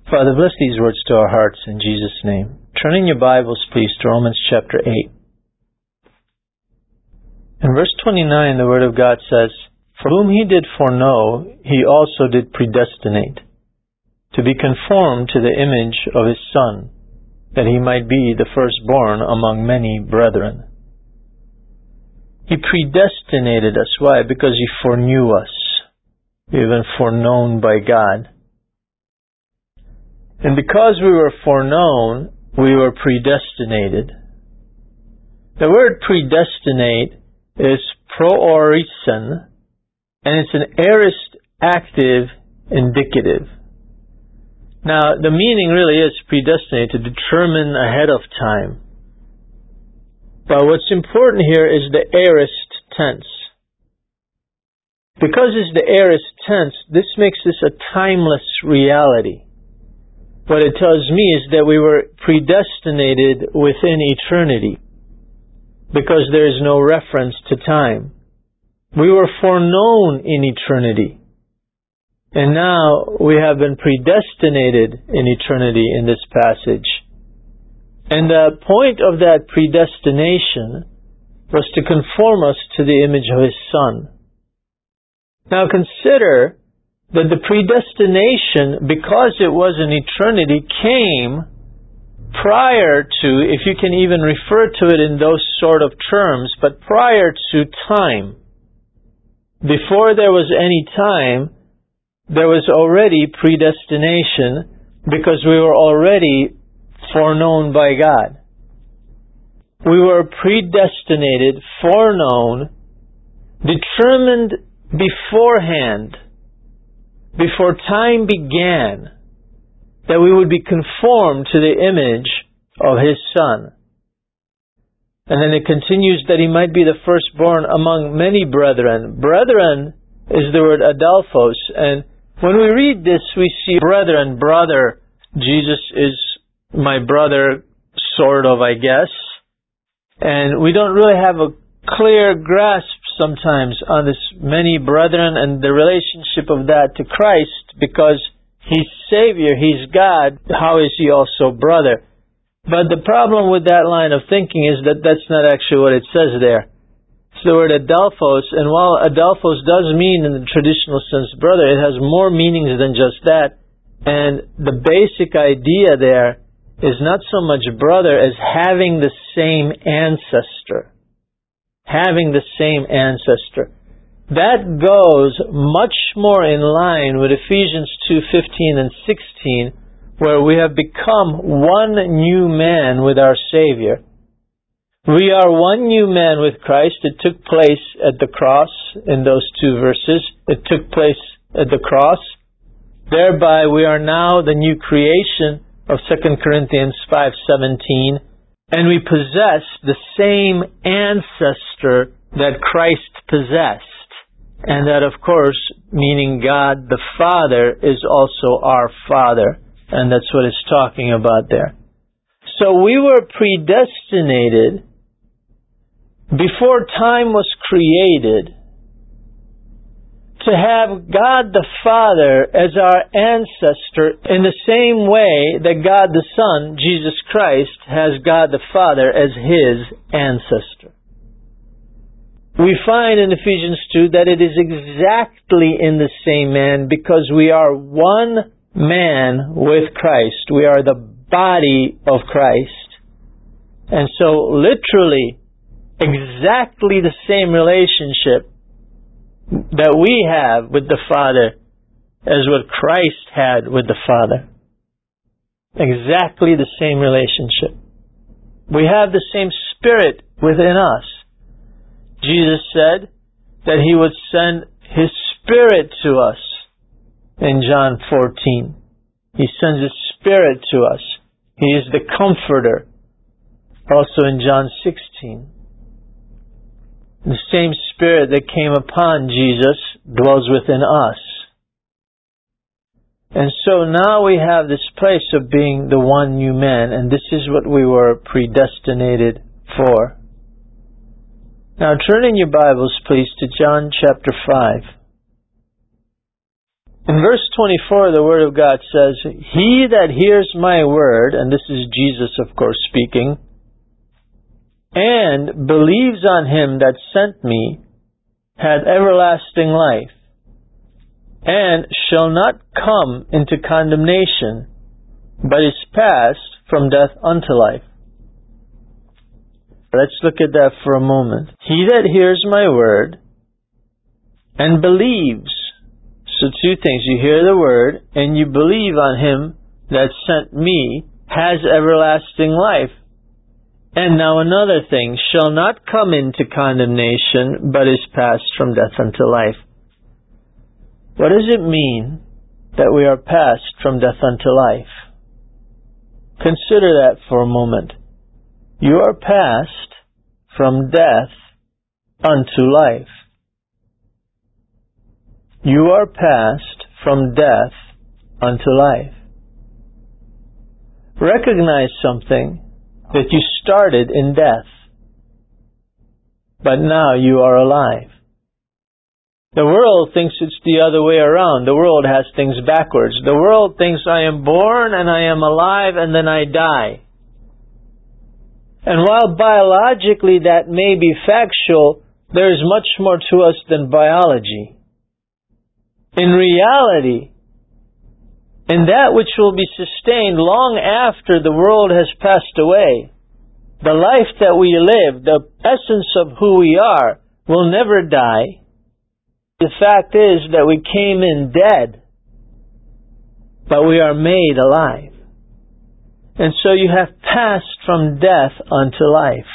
Father, bless these words to our hearts in Jesus' name. Turn in your Bibles, please, to Romans chapter 8. In verse 29, the Word of God says, "For whom he did foreknow, he also did predestinate, to be conformed to the image of his Son, that he might be the firstborn among many brethren." He predestinated us. Why? Because he foreknew us. We have been foreknown by God. And because we were foreknown, we were predestinated. The word predestinate is proorison, and it's an aorist active indicative. Now, the meaning really is predestinate, to determine ahead of time. But what's important here is the aorist tense. Because it's the aorist tense, this makes this a timeless reality. What it tells me is that we were predestinated within eternity, because there is no reference to time. We were foreknown in eternity, and now we have been predestinated in eternity in this passage. And the point of that predestination was to conform us to the image of His Son. Now consider that the predestination, because it was in eternity, came prior to, if you can even refer to it in those sort of terms, but prior to time. Before there was any time, there was already predestination, because we were already foreknown by God. We were predestinated, foreknown, determined beforehand, before time began, that we would be conformed to the image of His Son. And then it continues that He might be the firstborn among many brethren. Brethren is the word adelphos, and when we read this, we see brethren, brother. Jesus is my brother, sort of, I guess. And we don't really have a clear grasp sometimes on this many brethren and the relationship of that to Christ, because He's Savior, He's God. How is He also brother? But the problem with that line of thinking is that that's not actually what it says there. It's the word adelphos, and while adelphos does mean in the traditional sense brother, it has more meanings than just that. And the basic idea there is not so much brother as having the same ancestor. Having the same ancestor. That goes much more in line with Ephesians 2:15 and 16, where we have become one new man with our Savior. We are one new man with Christ. It took place at the cross in those two verses. It took place at the cross. Thereby we are now the new creation of 2 Corinthians 5:17, and we possess the same ancestor that Christ possessed. And that, of course, meaning God the Father is also our Father. And that's what it's talking about there. So we were predestinated before time was created to have God the Father as our ancestor in the same way that God the Son, Jesus Christ, has God the Father as His ancestor. We find in Ephesians 2 that it is exactly in the same man, because we are one man with Christ. We are the body of Christ. And so literally, exactly the same relationship that we have with the Father as what Christ had with the Father. Exactly the same relationship. We have the same Spirit within us. Jesus said that He would send His Spirit to us in John 14. He sends His Spirit to us. He is the Comforter. Also in John 16. The same Spirit that came upon Jesus dwells within us. And so now we have this place of being the one new man, and this is what we were predestinated for. Now turn in your Bibles, please, to John chapter 5. In verse 24, the Word of God says, "He that hears my word," and this is Jesus, of course, speaking, "and believes on him that sent me, hath everlasting life, and shall not come into condemnation, but is passed from death unto life." Let's look at that for a moment. He that hears my word and believes. So two things. You hear the word and you believe on him that sent me, has everlasting life. And now another thing, shall not come into condemnation, but is passed from death unto life. What does it mean that we are passed from death unto life? Consider that for a moment. You are passed from death unto life. You are passed from death unto life. Recognize something, that you started in death, but now you are alive. The world thinks it's the other way around. The world has things backwards. The world thinks I am born and I am alive and then I die. And while biologically that may be factual, there is much more to us than biology. In reality, in that which will be sustained long after the world has passed away, the life that we live, the essence of who we are, will never die. The fact is that we came in dead, but we are made alive. And so you have passed from death unto life.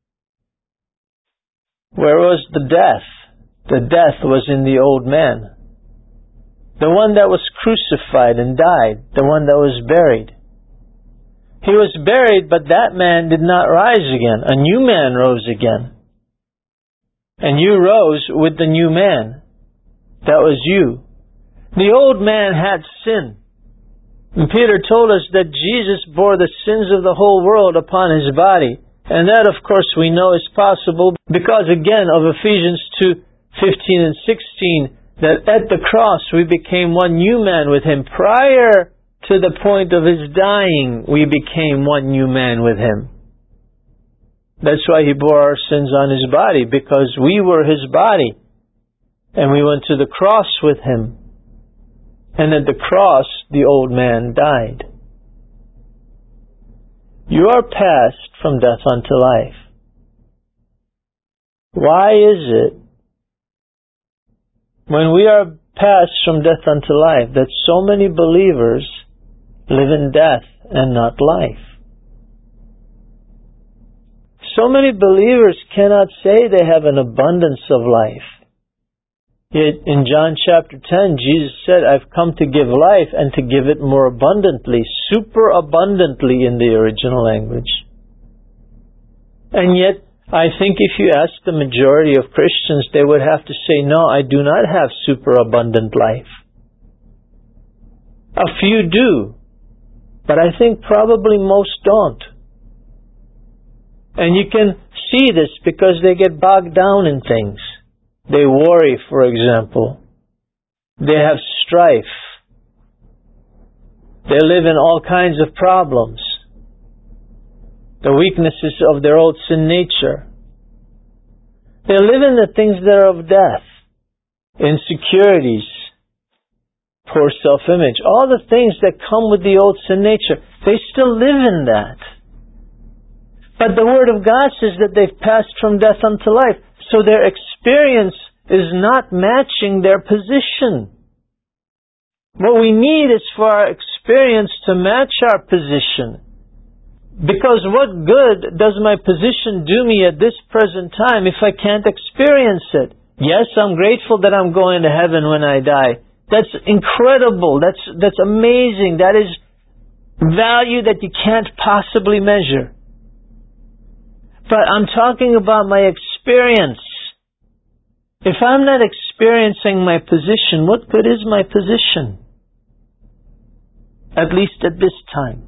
Where was the death? The death was in the old man. The one that was crucified and died. The one that was buried. He was buried, but that man did not rise again. A new man rose again. And you rose with the new man. That was you. The old man had sin. And Peter told us that Jesus bore the sins of the whole world upon his body. And that, of course, we know is possible because, again, of Ephesians 2:15 and 16, that at the cross we became one new man with him. Prior to the point of his dying, we became one new man with him. That's why he bore our sins on his body, because we were his body. And we went to the cross with him. And at the cross, the old man died. You are passed from death unto life. Why is it, when we are passed from death unto life, that so many believers live in death and not life? So many believers cannot say they have an abundance of life. Yet in John chapter 10, Jesus said, "I've come to give life and to give it more abundantly," super abundantly in the original language. And yet, I think if you ask the majority of Christians, they would have to say, "No, I do not have super abundant life." A few do, but I think probably most don't. And you can see this because they get bogged down in things. They worry, for example. They have strife. They live in all kinds of problems. The weaknesses of their old sin nature. They live in the things that are of death. Insecurities. Poor self-image. All the things that come with the old sin nature. They still live in that. But the Word of God says that they've passed from death unto life. So their experience is not matching their position. What we need is for our experience to match our position. Because what good does my position do me at this present time if I can't experience it? Yes, I'm grateful that I'm going to heaven when I die. That's incredible. That's amazing. That is value that you can't possibly measure. But I'm talking about my experience. If I'm not experiencing my position, what good is my position? At least at this time.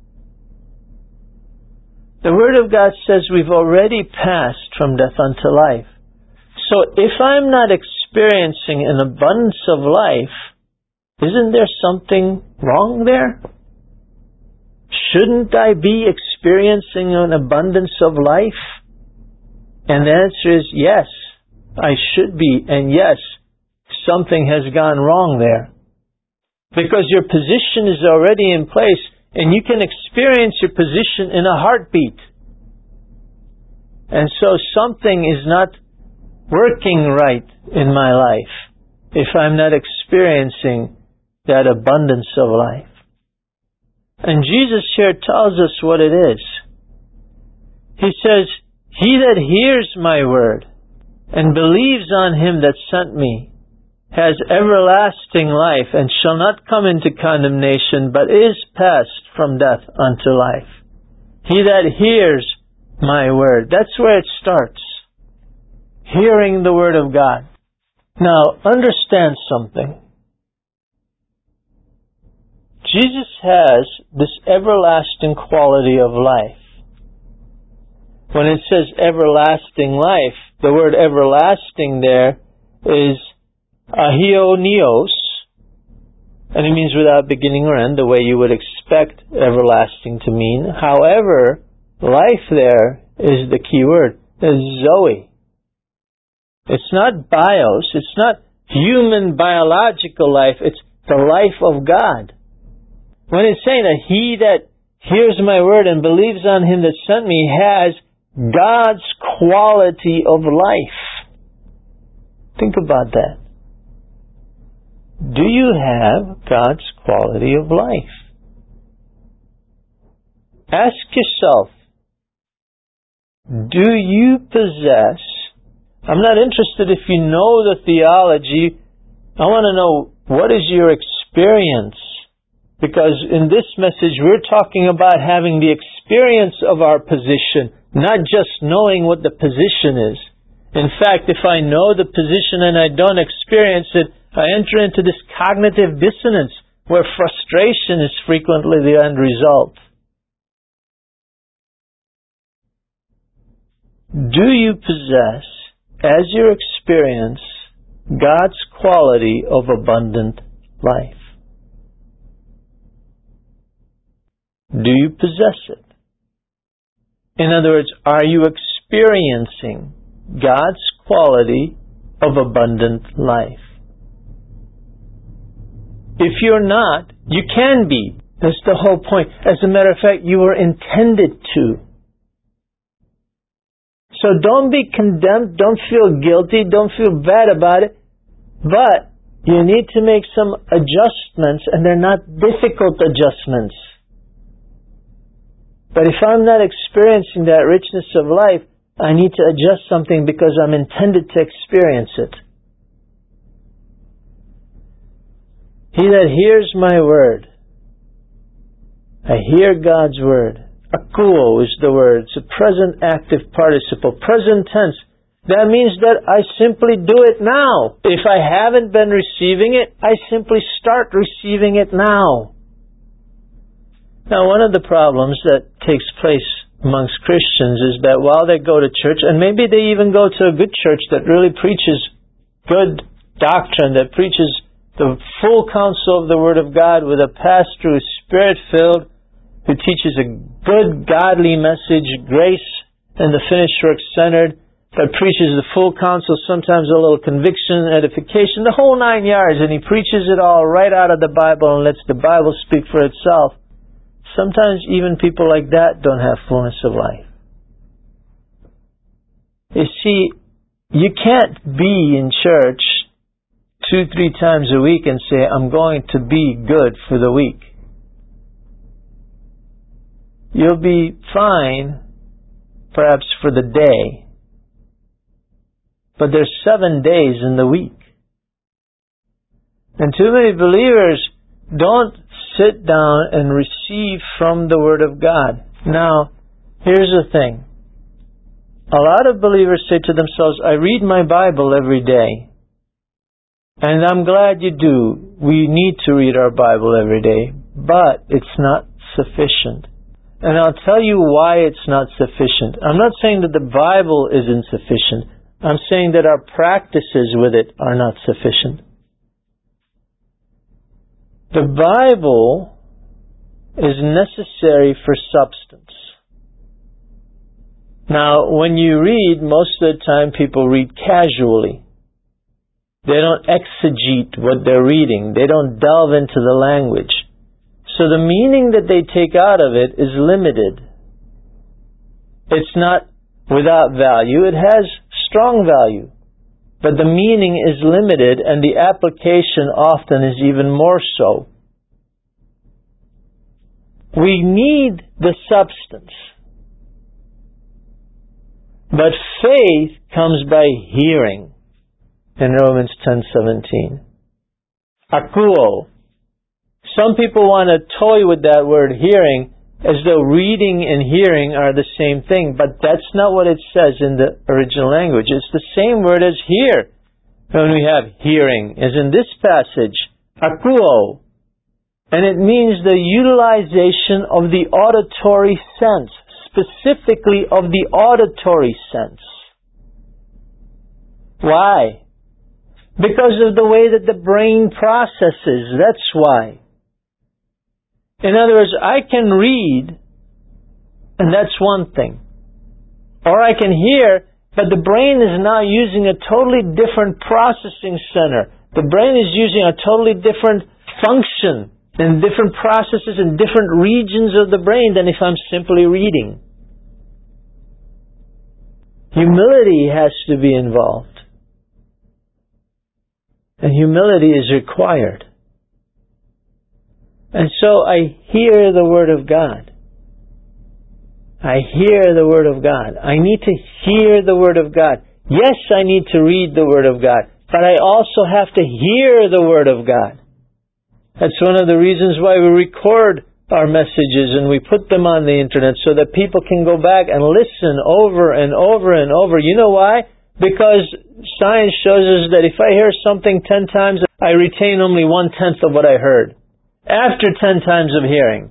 The Word of God says we've already passed from death unto life. So if I'm not experiencing an abundance of life, Isn't there something wrong there? Shouldn't I be experiencing an abundance of life? And the answer is yes, I should be, and yes, something has gone wrong there. Because your position is already in place, and you can experience your position in a heartbeat. And so something is not working right in my life if I'm not experiencing that abundance of life. And Jesus here tells us what it is. He says, "He that hears my word and believes on him that sent me has everlasting life and shall not come into condemnation, but is passed from death unto life." He that hears my word. That's where it starts. Hearing the word of God. Now, understand something. Jesus has this everlasting quality of life. When it says everlasting life, the word everlasting there is aionios, and it means without beginning or end, the way you would expect everlasting to mean. However, life there is the key word. It's Zoe. It's not bios. It's not human biological life. It's the life of God. When it's saying that he that hears my word and believes on him that sent me has God's quality of life. Think about that. Do you have God's quality of life? Ask yourself, do you possess, I'm not interested if you know the theology, I want to know what is your experience. Because in this message we're talking about having the experience of our position, not just knowing what the position is. In fact, if I know the position and I don't experience it, I enter into this cognitive dissonance where frustration is frequently the end result. Do you possess, as your experience, God's quality of abundant life? Do you possess it? In other words, are you experiencing God's quality of abundant life? If you're not, you can be. That's the whole point. As a matter of fact, you were intended to. So don't be condemned, don't feel guilty, don't feel bad about it, but you need to make some adjustments, and they're not difficult adjustments. But if I'm not experiencing that richness of life, I need to adjust something because I'm intended to experience it. He that hears my word, I hear God's word. Akuo is the word. It's a present active participle. Present tense. That means that I simply do it now. If I haven't been receiving it, I simply start receiving it now. Now, one of the problems that takes place amongst Christians is that while they go to church, and maybe they even go to a good church that really preaches good doctrine, that preaches the full counsel of the Word of God with a pastor who's Spirit-filled, who teaches a good, godly message, grace and the finished work centered, that preaches the full counsel, sometimes a little conviction, edification, the whole 9 yards, and he preaches it all right out of the Bible and lets the Bible speak for itself. Sometimes even people like that don't have fullness of life. You see, you can't be in church 2-3 times a week and say, I'm going to be good for the week. You'll be fine, perhaps for the day, but there's 7 days in the week. And too many believers don't sit down and receive from the Word of God. Now, here's the thing. A lot of believers say to themselves, I read my Bible every day. And I'm glad you do. We need to read our Bible every day. But it's not sufficient. And I'll tell you why it's not sufficient. I'm not saying that the Bible is insufficient. I'm saying that our practices with it are not sufficient. The Bible is necessary for substance. Now, when you read, most of the time people read casually. They don't exegete what they're reading. They don't delve into the language. So the meaning that they take out of it is limited. It's not without value. It has strong value. But the meaning is limited, and the application often is even more so. We need the substance. But faith comes by hearing. In Romans 10:17. Akuo. Some people want to toy with that word hearing as though reading and hearing are the same thing, but that's not what it says in the original language. It's the same word as hear. When we have hearing, as in this passage, akuo. And it means the utilization of the auditory sense, specifically of the auditory sense. Why? Because of the way that the brain processes. That's why. In other words, I can read, and that's one thing. Or I can hear, but the brain is now using a totally different processing center. The brain is using a totally different function and different processes in different regions of the brain than if I'm simply reading. Humility has to be involved. And humility is required. And so I hear the Word of God. I hear the Word of God. I need to hear the Word of God. Yes, I need to read the Word of God, but I also have to hear the Word of God. That's one of the reasons why we record our messages and we put them on the internet so that people can go back and listen over and over and over. You know why? Because science shows us that if I hear something 10 times, I retain only 1/10 of what I heard. After 10 times of hearing.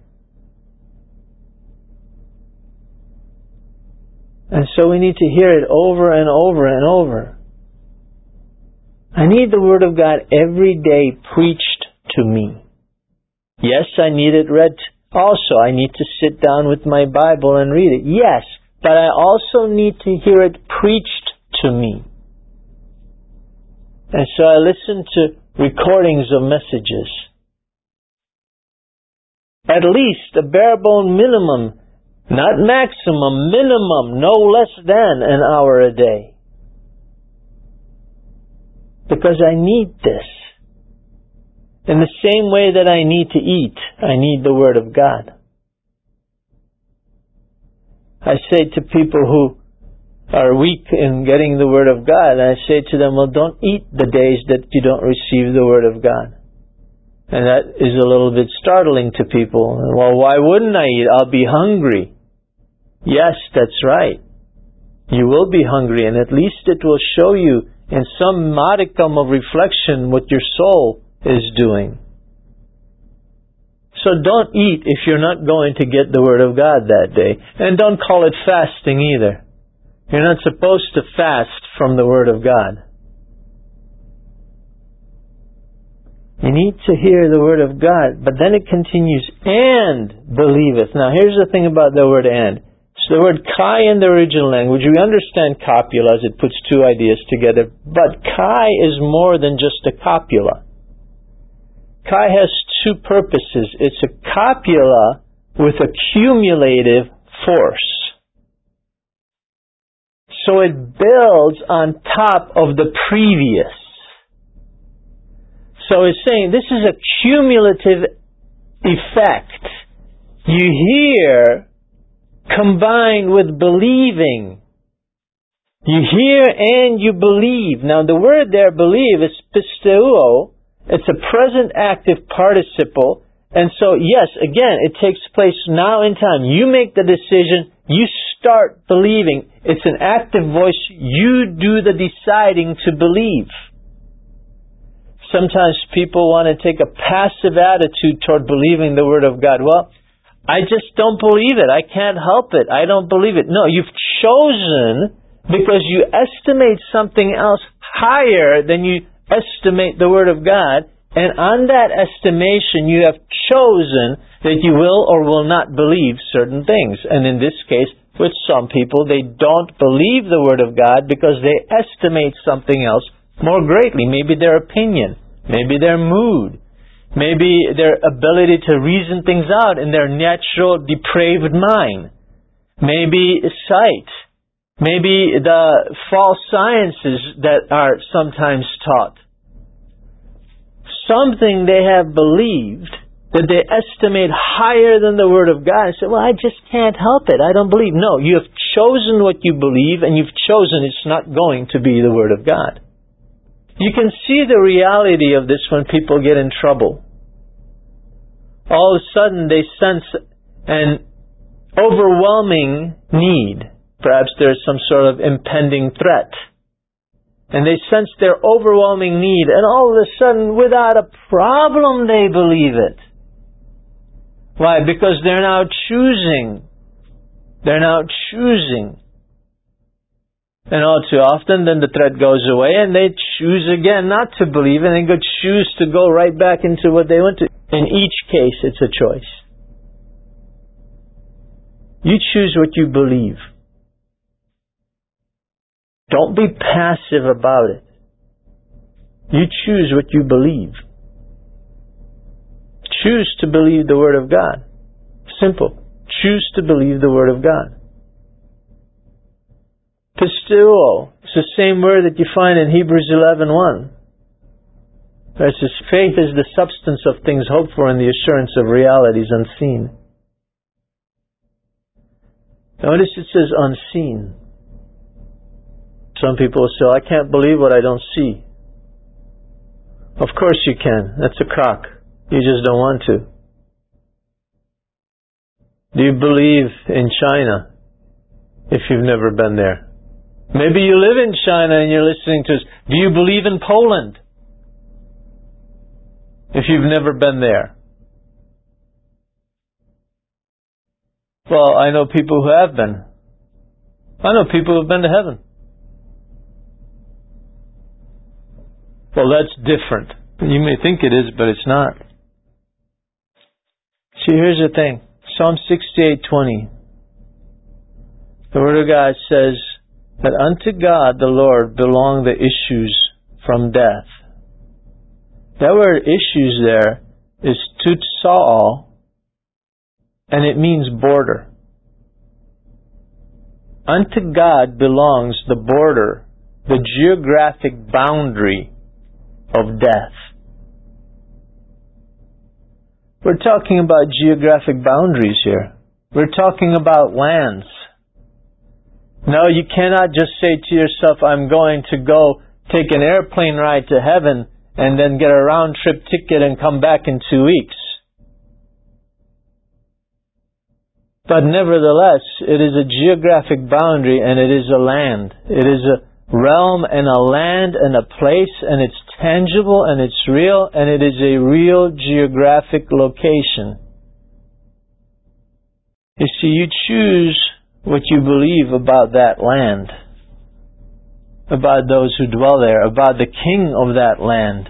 And so we need to hear it over and over and over. I need the Word of God every day preached to me. Yes, I need it read also. I need to sit down with my Bible and read it. Yes, but I also need to hear it preached to me. And so I listen to recordings of messages. At least a bare bone minimum, not maximum, minimum, no less than an hour a day. Because I need this. In the same way that I need to eat, I need the Word of God. I say to people who are weak in getting the Word of God, I say to them, well, don't eat the days that you don't receive the Word of God. And that is a little bit startling to people. Well, why wouldn't I eat? I'll be hungry. Yes, that's right. You will be hungry, and at least it will show you in some modicum of reflection what your soul is doing. So don't eat if you're not going to get the Word of God that day. And don't call it fasting either. You're not supposed to fast from the Word of God. You need to hear the Word of God, but then it continues, and believeth. Now here's the thing about the word and. So the word kai in the original language, we understand copula as it puts two ideas together, but kai is more than just a copula. Kai has two purposes. It's a copula with a cumulative force. So it builds on top of the previous. So it's saying this is a cumulative effect. You hear combined with believing. You hear and you believe. Now the word there, believe, is pisteuo. It's a present active participle. And so, yes, again, it takes place now in time. You make the decision. You start believing. It's an active voice. You do the deciding to believe. Sometimes people want to take a passive attitude toward believing the Word of God. Well, I just don't believe it. I can't help it. I don't believe it. No, you've chosen because you estimate something else higher than you estimate the Word of God. And on that estimation, you have chosen that you will or will not believe certain things. And in this case, with some people, they don't believe the Word of God because they estimate something else more greatly. Maybe their opinion, maybe their mood, maybe their ability to reason things out in their natural depraved mind, maybe sight, maybe the false sciences that are sometimes taught. Something they have believed that they estimate higher than the Word of God and say, well, I just can't help it. I don't believe. No, you have chosen what you believe, and you've chosen it's not going to be the Word of God. You can see the reality of this when people get in trouble. All of a sudden they sense an overwhelming need. Perhaps there's some sort of impending threat. And they sense their overwhelming need, and all of a sudden, without a problem, they believe it. Why? Because they're now choosing. They're now choosing. And all too often, then the threat goes away, and they choose again not to believe, and they choose to go right back into what they want to. In each case, it's a choice. You choose what you believe. Don't be passive about it. You choose what you believe. Choose to believe the Word of God. Simple. Choose to believe the Word of God. Pisteuo. It's the same word that you find in Hebrews 11:1. It says, faith is the substance of things hoped for and the assurance of realities unseen. Notice it says unseen. Some people say, I can't believe what I don't see. Of course you can. That's a crock. You just don't want to. Do you believe in China if you've never been there? Maybe you live in China and you're listening to us. Do you believe in Poland if you've never been there? Well, I know people who have been. I know people who have been to heaven. Well, that's different. You may think it is, but it's not. See, here's the thing. Psalm 68:20. The Word of God says that unto God the Lord belong the issues from death. That word issues there is tutsa'al, and it means border. Unto God belongs the border, the geographic boundary of death. We're talking about geographic boundaries here. We're talking about lands. No, you cannot just say to yourself, I'm going to go take an airplane ride to heaven and then get a round trip ticket and come back in 2 weeks. But nevertheless, it is a geographic boundary and it is a land. It is a realm and a land and a place, and it's tangible and it's real, and it is a real geographic location. You see, you choose what you believe about that land, about those who dwell there, about the king of that land.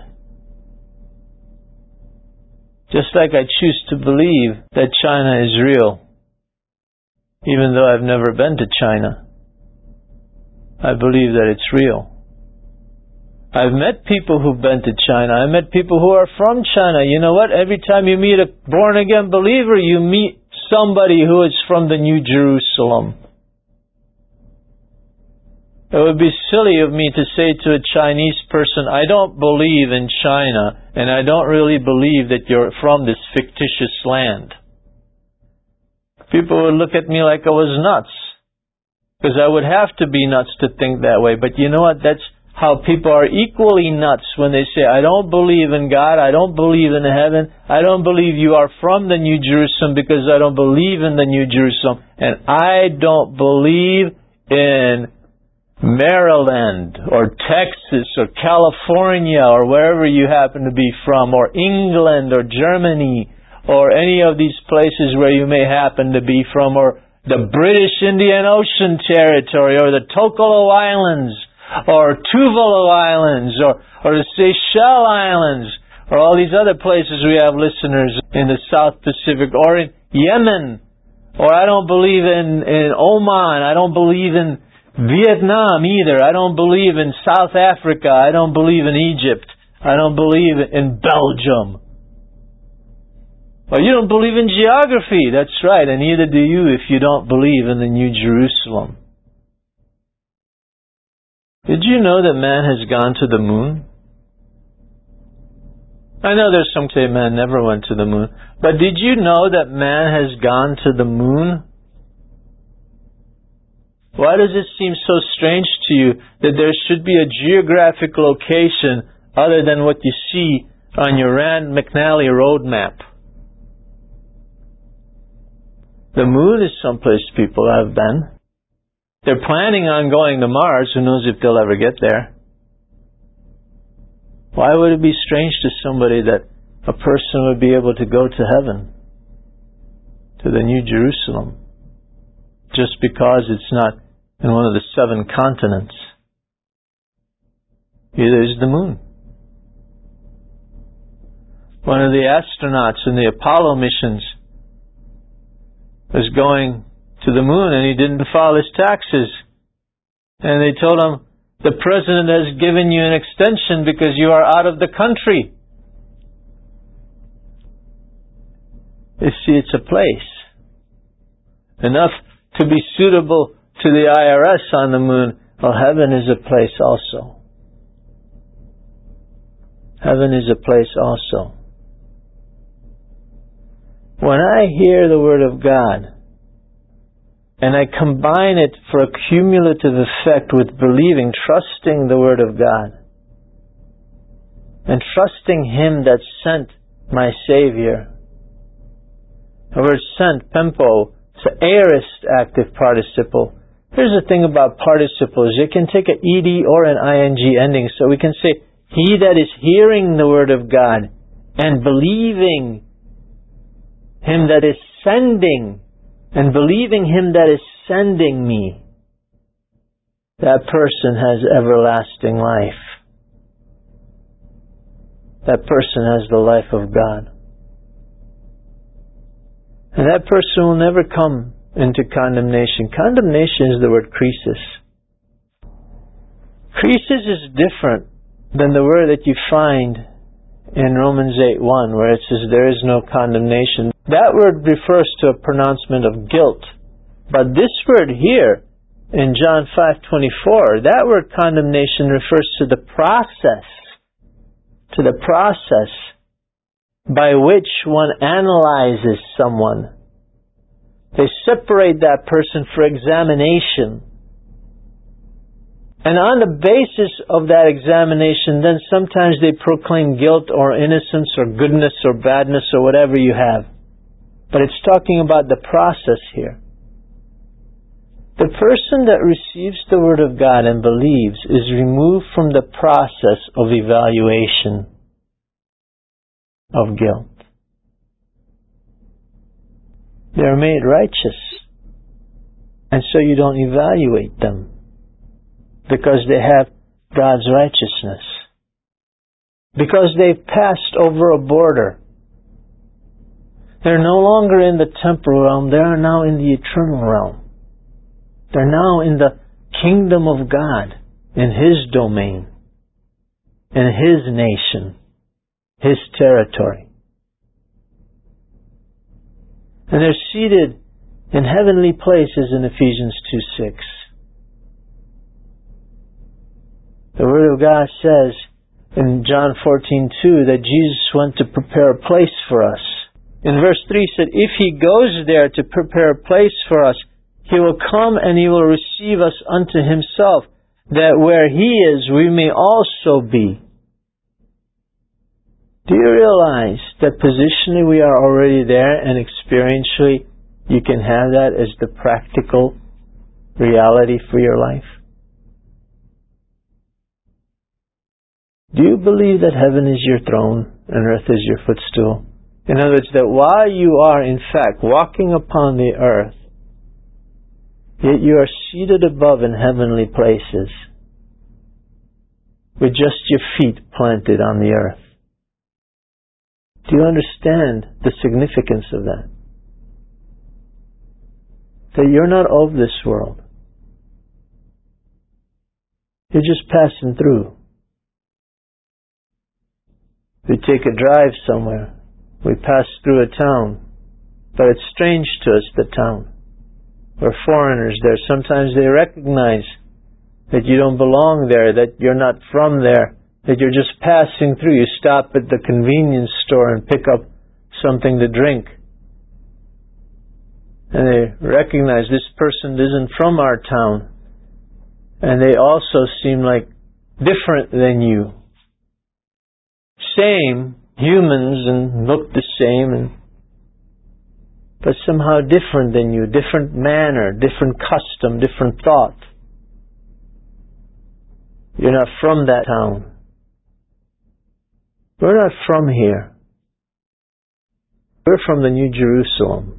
Just like I choose to believe that China is real, even though I've never been to China. I believe that it's real. I've met people who've been to China. I met people who are from China. You know what? Every time you meet a born-again believer, you meet somebody who is from the New Jerusalem. It would be silly of me to say to a Chinese person, I don't believe in China, and I don't really believe that you're from this fictitious land. People would look at me like I was nuts. Because I would have to be nuts to think that way. But you know what? That's how people are equally nuts when they say, I don't believe in God, I don't believe in heaven, I don't believe you are from the New Jerusalem because I don't believe in the New Jerusalem, and I don't believe in Maryland or Texas or California or wherever you happen to be from, or England or Germany or any of these places where you may happen to be from, or the British Indian Ocean Territory, or the Tokelau Islands, or Tuvalu Islands, or the Seychelles Islands, or all these other places we have listeners in the South Pacific, or in Yemen, or I don't believe in Oman, I don't believe in Vietnam either, I don't believe in South Africa, I don't believe in Egypt, I don't believe in Belgium. Well, you don't believe in geography, that's right, and neither do you if you don't believe in the New Jerusalem. Did you know that man has gone to the moon? I know there's some say man never went to the moon, but did you know that man has gone to the moon? Why does it seem so strange to you that there should be a geographic location other than what you see on your Rand McNally road map? The moon is someplace people have been. They're planning on going to Mars. Who knows if they'll ever get there? Why would it be strange to somebody that a person would be able to go to heaven, to the New Jerusalem, just because it's not in one of the 7 continents? Either is the moon. One of the astronauts in the Apollo missions was going to the moon and he didn't file his taxes. And they told him, the president has given you an extension because you are out of the country. You see, it's a place. Enough to be suitable to the IRS on the moon. Well, heaven is a place also. Heaven is a place also. When I hear the Word of God, and I combine it for a cumulative effect with believing, trusting the Word of God, and trusting Him that sent my Savior. The word sent, pempo, it's an aorist active participle. Here's the thing about participles. It can take an ed or an ing ending. So we can say, he that is hearing the Word of God and believing Him that is sending, and believing Him that is sending me, that person has everlasting life. That person has the life of God. And that person will never come into condemnation. Condemnation is the word krisis. Krisis is different than the word that you find in Romans 8:1, where it says there is no condemnation. That word refers to a pronouncement of guilt. But this word here, in John 5:24, that word condemnation refers to the process by which one analyzes someone. They separate that person for examination. And on the basis of that examination, then sometimes they proclaim guilt or innocence or goodness or badness or whatever you have. But it's talking about the process here. The person that receives the Word of God and believes is removed from the process of evaluation of guilt. They're made righteous. And so you don't evaluate them, because they have God's righteousness. Because they've passed over a border. They're no longer in the temporal realm, they are now in the eternal realm. They're now in the kingdom of God, in His domain, in His nation, His territory. And they're seated in heavenly places in Ephesians 2:6. The Word of God says in John 14:2 that Jesus went to prepare a place for us. In verse 3 it said, if He goes there to prepare a place for us, He will come and He will receive us unto Himself, that where He is, we may also be. Do you realize that positionally we are already there, and experientially you can have that as the practical reality for your life? Do you believe that heaven is your throne and earth is your footstool? In other words, that while you are in fact walking upon the earth, yet you are seated above in heavenly places with just your feet planted on the earth. Do you understand the significance of that? That you're not of this world. You're just passing through. We take a drive somewhere. We pass through a town. But it's strange to us, the town. We're foreigners there. Sometimes they recognize that you don't belong there, that you're not from there, that you're just passing through. You stop at the convenience store and pick up something to drink. And they recognize this person isn't from our town. And they also seem like different than you. Same humans and look the same, but somehow different than you, different manner, different custom, different thought. You're not from that town. We're not from here. We're from the New Jerusalem.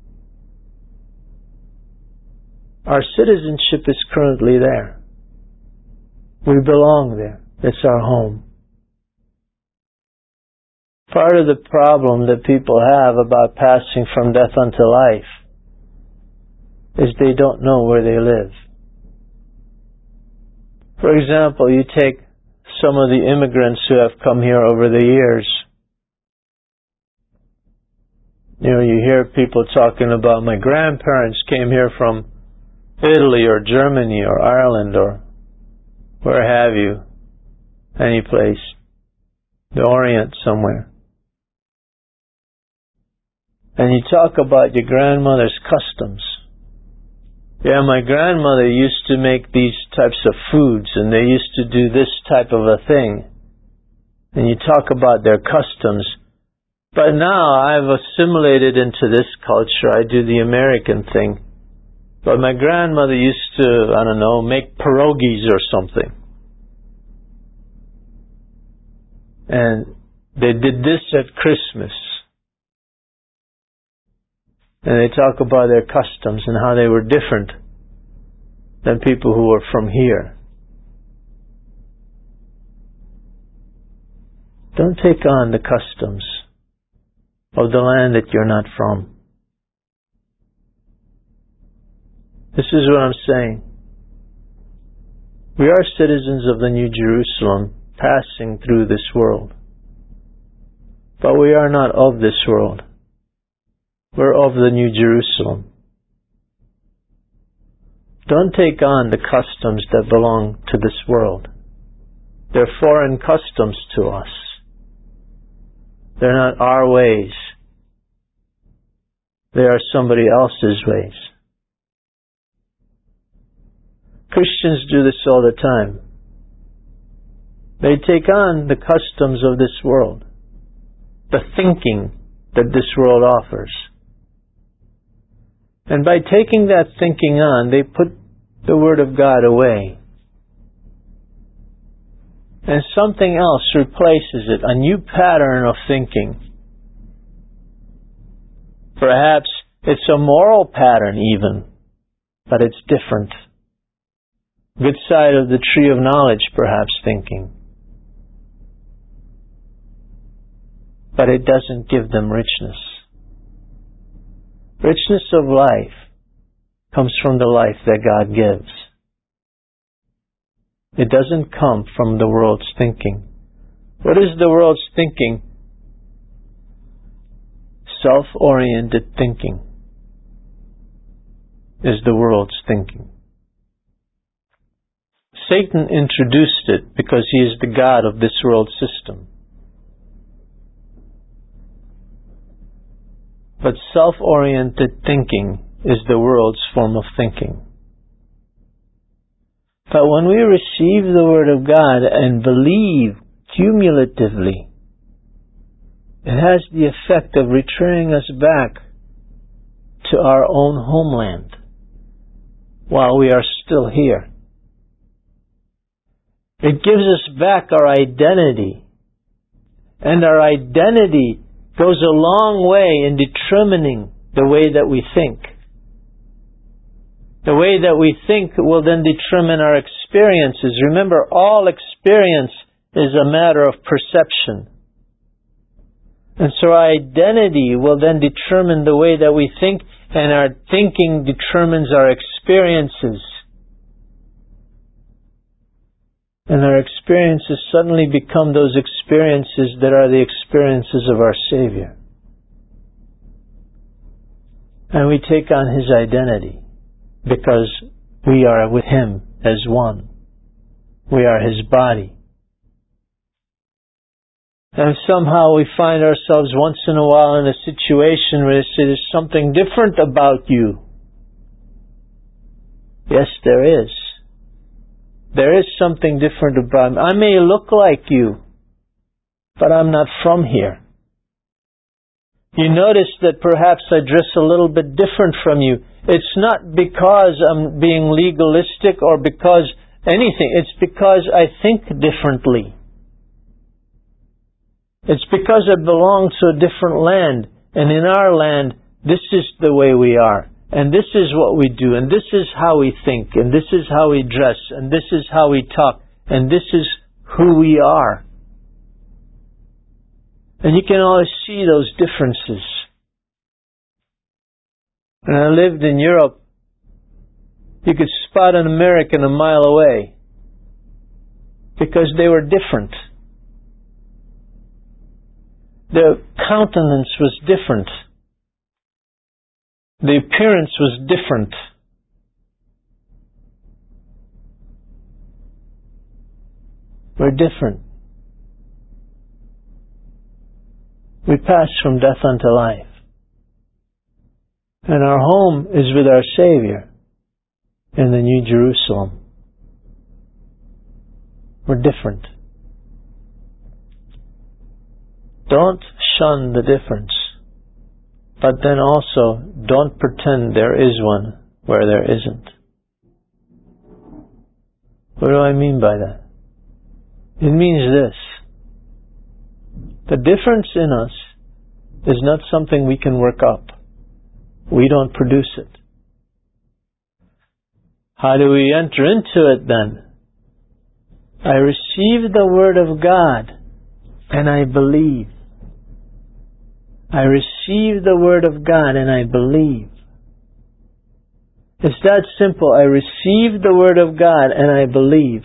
Our citizenship is currently there. We belong there. It's our home. Part of the problem that people have about passing from death unto life is they don't know where they live. For example, you take some of the immigrants who have come here over the years. You know, you hear people talking about, my grandparents came here from Italy or Germany or Ireland or where have you, any place, the Orient somewhere. And you talk about your grandmother's customs. Yeah, my grandmother used to make these types of foods and they used to do this type of a thing. And you talk about their customs. But now I've assimilated into this culture. I do the American thing. But my grandmother used to, I don't know, make pierogies or something. And they did this at Christmas. And they talk about their customs and how they were different than people who were from here. Don't take on the customs of the land that you're not from. This is what I'm saying. We are citizens of the New Jerusalem, passing through this world. But we are not of this world. We're of the New Jerusalem. Don't take on the customs that belong to this world. They're foreign customs to us. They're not our ways. They are somebody else's ways. Christians do this all the time. They take on the customs of this world, the thinking that this world offers. And by taking that thinking on, they put the Word of God away. And something else replaces it, a new pattern of thinking. Perhaps it's a moral pattern even, but it's different. Good side of the tree of knowledge, perhaps, thinking. But it doesn't give them richness. Richness of life comes from the life that God gives. It doesn't come from the world's thinking. What is the world's thinking? Self-oriented thinking is the world's thinking. Satan introduced it because he is the god of this world system. But self-oriented thinking is the world's form of thinking. But when we receive the Word of God and believe cumulatively, it has the effect of returning us back to our own homeland while we are still here. It gives us back our identity. And our identity goes a long way in determining the way that we think. The way that we think will then determine our experiences. Remember, all experience is a matter of perception. And so our identity will then determine the way that we think, and our thinking determines our experiences. And our experiences suddenly become those experiences that are the experiences of our Savior. And we take on His identity because we are with Him as one. We are His body. And somehow we find ourselves once in a while in a situation where they say, there's something different about you. Yes, there is. There is something different about me. I may look like you, but I'm not from here. You notice that perhaps I dress a little bit different from you. It's not because I'm being legalistic or because anything. It's because I think differently. It's because I belong to a different land. And in our land, this is the way we are. And this is what we do. And this is how we think. And this is how we dress. And this is how we talk. And this is who we are. And you can always see those differences. When I lived in Europe, you could spot an American a mile away because they were different. Their countenance was different. The appearance was different. We're different. We pass from death unto life. And our home is with our Savior in the New Jerusalem. We're different. Don't shun the difference. But then also, don't pretend there is one where there isn't. What do I mean by that? It means this. The difference in us is not something we can work up. We don't produce it. How do we enter into it then? I receive the Word of God and I believe. I receive the Word of God and I believe. It's that simple. I receive the Word of God and I believe.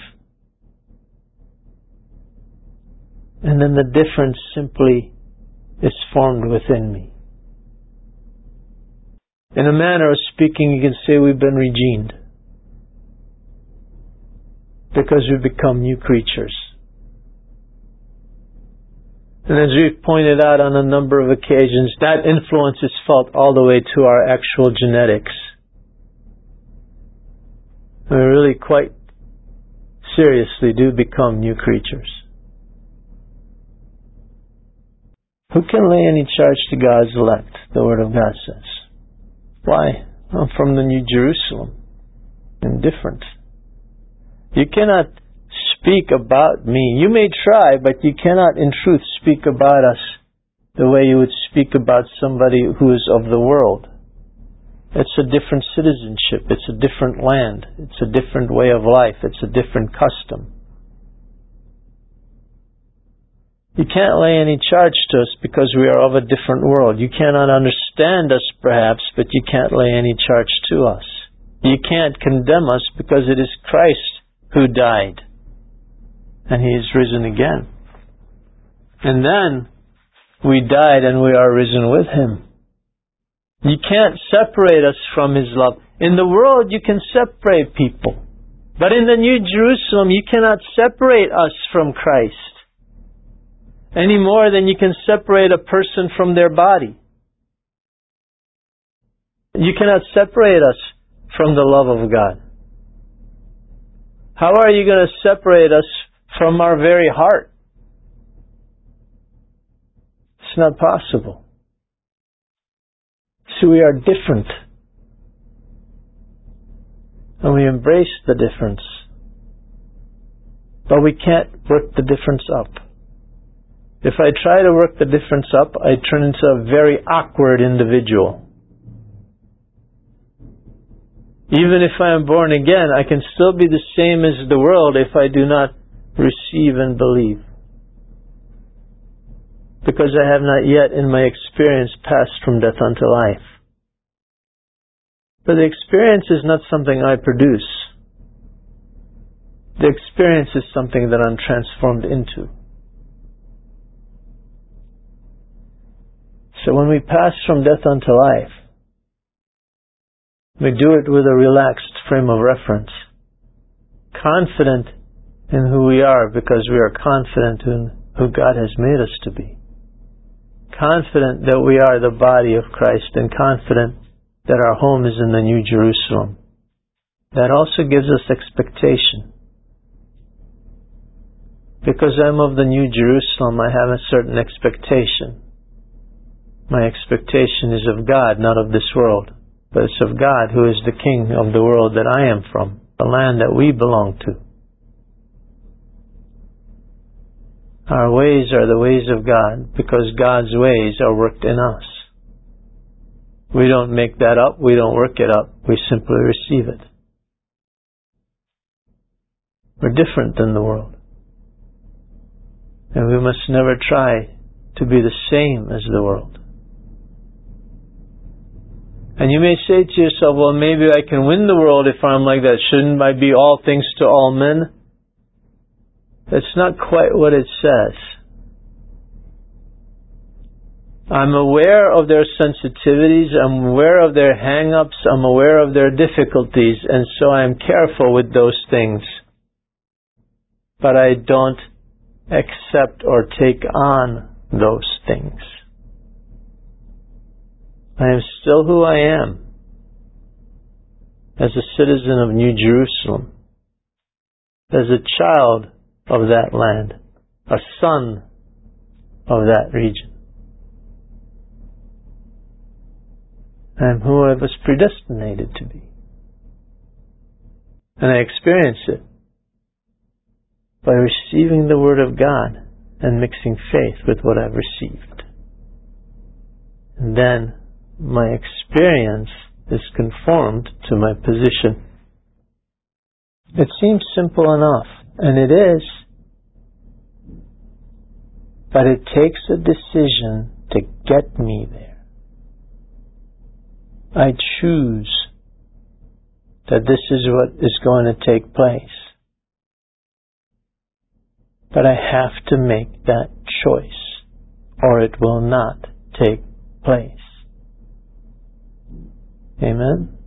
And then the difference simply is formed within me. In a manner of speaking, you can say we've been regened. Because we become new creatures. And as we've pointed out on a number of occasions, that influence is felt all the way to our actual genetics. We really quite seriously do become new creatures. Who can lay any charge to God's elect? The Word of God says. Why? I'm from the New Jerusalem. Indifferent. You cannot speak about me. You may try, but you cannot in truth speak about us the way you would speak about somebody who is of the world. It's a different citizenship. It's a different land. It's a different way of life. It's a different custom. You can't lay any charge to us because we are of a different world. You cannot understand us perhaps, but you can't lay any charge to us. You can't condemn us because it is Christ who died. And He is risen again. And then we died and we are risen with Him. You can't separate us from His love. In the world you can separate people. But in the New Jerusalem you cannot separate us from Christ. Any more than you can separate a person from their body. You cannot separate us from the love of God. How are you going to separate us from our very heart? It's not possible. So we are different. And we embrace the difference. But we can't work the difference up. If I try to work the difference up, I turn into a very awkward individual. Even if I am born again, I can still be the same as the world if I do not receive and believe. because I have not yet in my experience passed from death unto life. But the experience is not something I produce. The experience is something that I'm transformed into. So when we pass from death unto life, we do it with a relaxed frame of reference, confident in who we are because we are confident in who God has made us to be. Confident that we are the body of Christ and confident that our home is in the New Jerusalem. That also gives us expectation. Because I'm of the New Jerusalem, I have a certain expectation. My expectation is of God, not of this world, but it's of God who is the King of the world that I am from, the land that we belong to. Our ways are the ways of God because God's ways are worked in us. We don't make that up, we don't work it up, we simply receive it. We're different than the world. And we must never try to be the same as the world. And you may say to yourself, well, maybe I can win the world if I'm like that. Shouldn't I be all things to all men? That's not quite what it says. I'm aware of their sensitivities, I'm aware of their hang-ups, I'm aware of their difficulties, and so I'm careful with those things. But I don't accept or take on those things. I am still who I am as a citizen of New Jerusalem, as a child of that land, a son of that region. I am who I was predestinated to be. And I experience it by receiving the Word of God and mixing faith with what I've received. And then my experience is conformed to my position. It seems simple enough, and it is, but it takes a decision to get me there. I choose that this is what is going to take place. But I have to make that choice, or it will not take place. Amen?